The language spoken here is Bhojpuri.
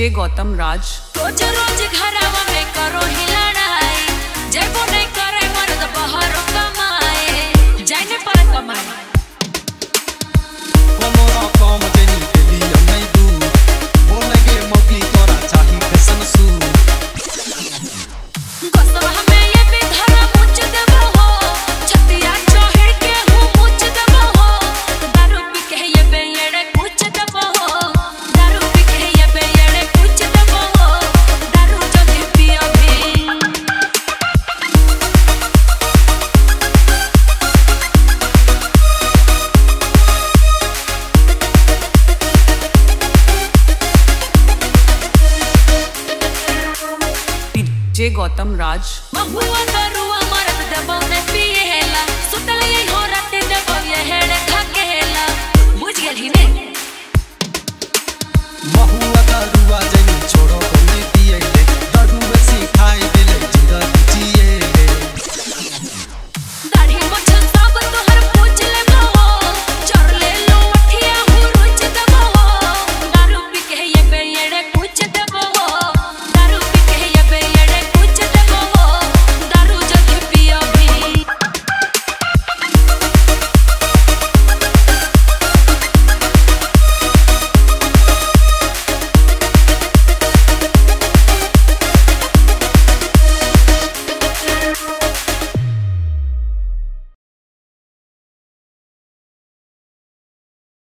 डीजे गौतम राज। रोज रोज घरवा में करो ही लड़ाई, जेबो नहीं करे मर्द बाहर कमाए, जाने पर कमाए। कोमोरा काम देनी देली नहीं दू, बोलेगे मौकी तोरा चाही फैशन सू। बसवा में ये बेधरा मुझ देबो हो, छतिया चढ़ के हूँ मुझ देबो हो, दारू पी के ये बेयड़े पूछ देबो हो, दारू पी के ये बेयड़े पूछ देबो हो, दारू जो दे पिया भी। डीजे गौतम राज। महुआ दरुआ मरद देबो ने पिएला, सुतल ये हो रात देबो ये हेड़े